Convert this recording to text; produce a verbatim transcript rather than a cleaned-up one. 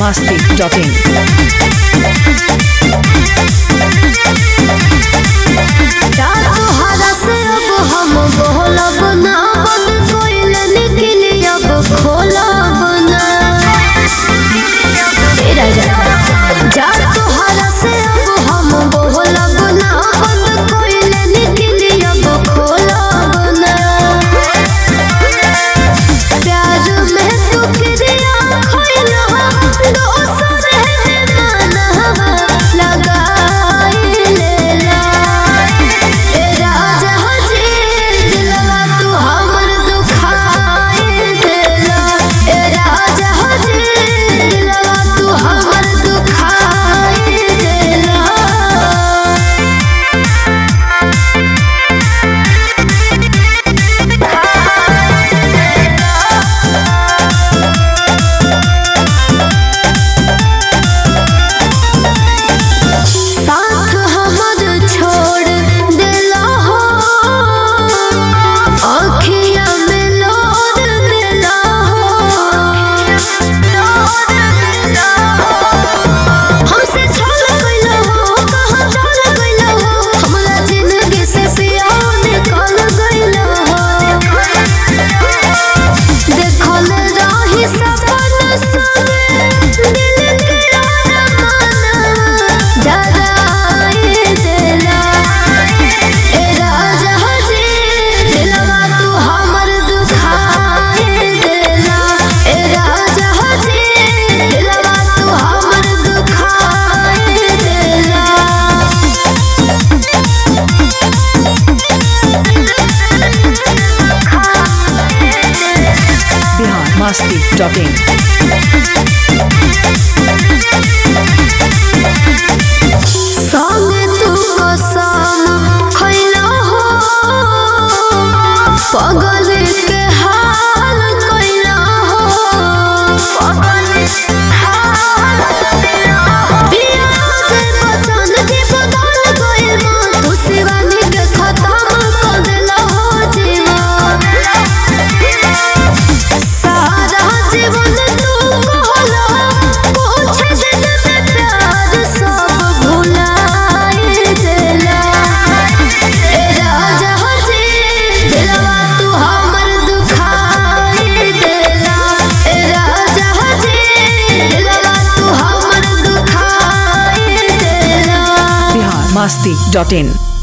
masti dot in. masti dot in. संग तू कसम खइला हो पगल के हाल कइला हो पगल के हाल कइला हो पिया के बचन के बदल गइल मां तू शिवानी के खत्म कर देला हो जीवन सारा जीवन तू कहला पूछ दिन में प्यार सब भुलाए देला ए राजा जी दिलवा तू हमर दुखाए देला ए राजा जी दिलवा तू हमर दुखाए देला Bihar masti dot in.